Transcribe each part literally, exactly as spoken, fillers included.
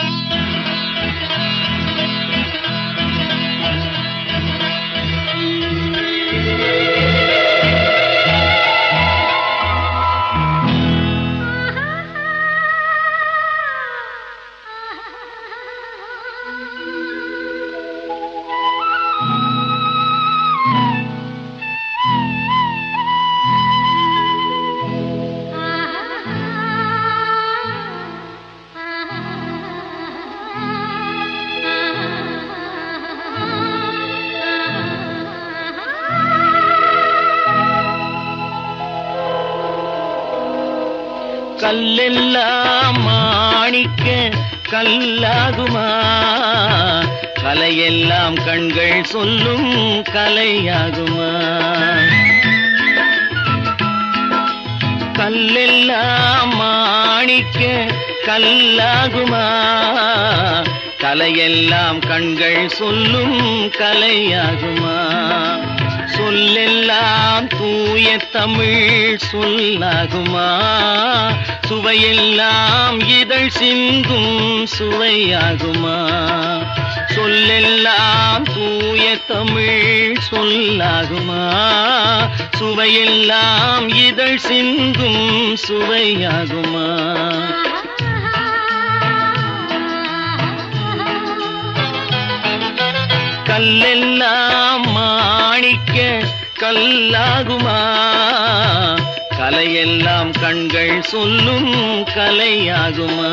கல்லெல்லாம் மாணிக்க கல்லாகுமா, கலையெல்லாம் கண்கள் சொல்லும் கலையாகுமா. கல்லெல்லாம் மாணிக்க கல்லாகுமா, கலையெல்லாம் கண்கள் சொல்லும் கலையாகுமா. சொல்லெல்லாம் தூய தமிழ் சொல்லாகுமா, சுவையெல்லாம் இதழ் சிந்தும் சுவையாகுமா. சொல்லெல்லாம் தூய தமிழ் சொல்லாகுமா, சுவையெல்லாம் இதழ் சிந்தும் சுவையாகுமா. கல்லெல்லாம் மாணிக்க கல்லாகுமா, கலையெல்லாம் கண்கள் சொல்லும் கலையாகுமா.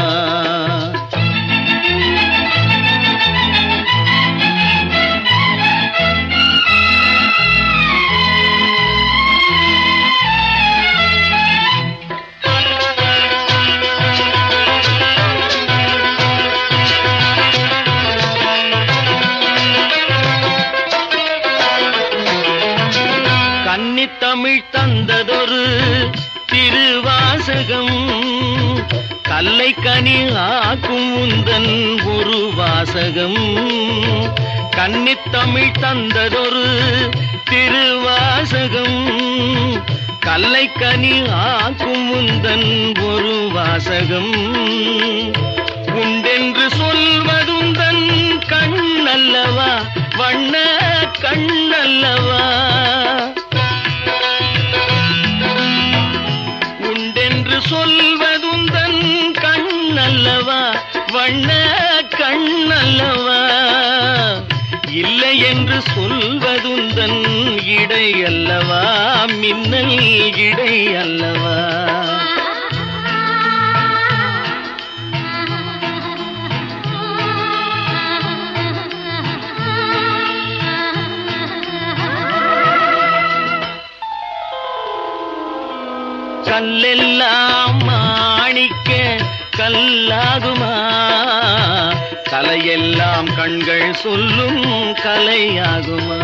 கன்னித்தமிழ் தந்ததொரு திருவாசகம், கல்லை கனி ஆக்கும் உந்தன் ஒரு வாசகம். கன்னித்தமிழ் தந்ததொரு திருவாசகம், கல்லை கனி ஆக்கும் உந்தன் ஒரு வாசகம். உண்டென்று சொல்வதுந்தன் கண்ணல்லவா, வண்ண கண்ணல்லவா. சொல்வதுந்தன் கண்ணல்லவா, வண்ண கண்ணல்லவா. இல்லை என்று சொல்வதுந்தன் இடை அல்லவா, மின்னல் இடை அல்லவா. கல்லெல்லாம் மாணிக்க கல்லாகுமா, கலையெல்லாம் கண்கள் சொல்லும் கலையாகுமா.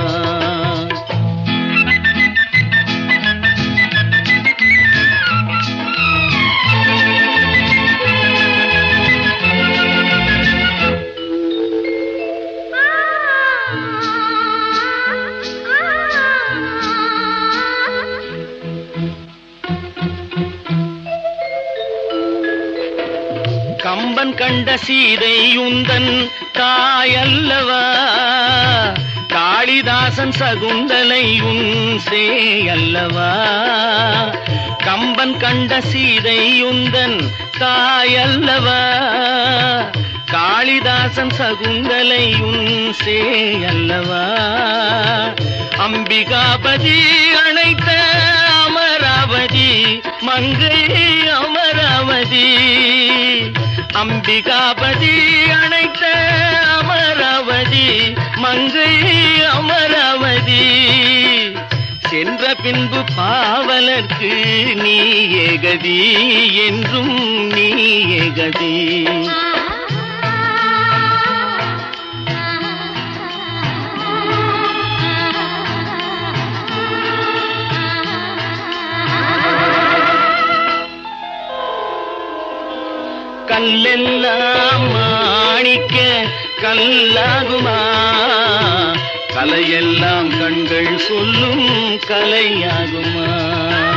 கம்பன் கண்ட சீதை உந்தன் தாயல்லவா, காளிதாசன் சகுந்தலை உன் சேயல்லவா. கம்பன் கண்ட சீதை உந்தன் தாயல்லவா, காளிதாசன் சகுந்தலை உன் சேயல்லவா. அம்பிகாபதி அணைத்த அமராவதி மங்கை அமராவதி. அம்பிகாபதி அணைத்த அமராவதி மங்கை அமராவதி. சென்ற பின்பு பாவலர்க்கு நீ ஏகதி, என்றும் நீ ஏகதி. கல்லெல்லாம் மாணிக்க கல்லாகுமா, கலையெல்லாம் கண்கள் சொல்லும் கலையாகுமா.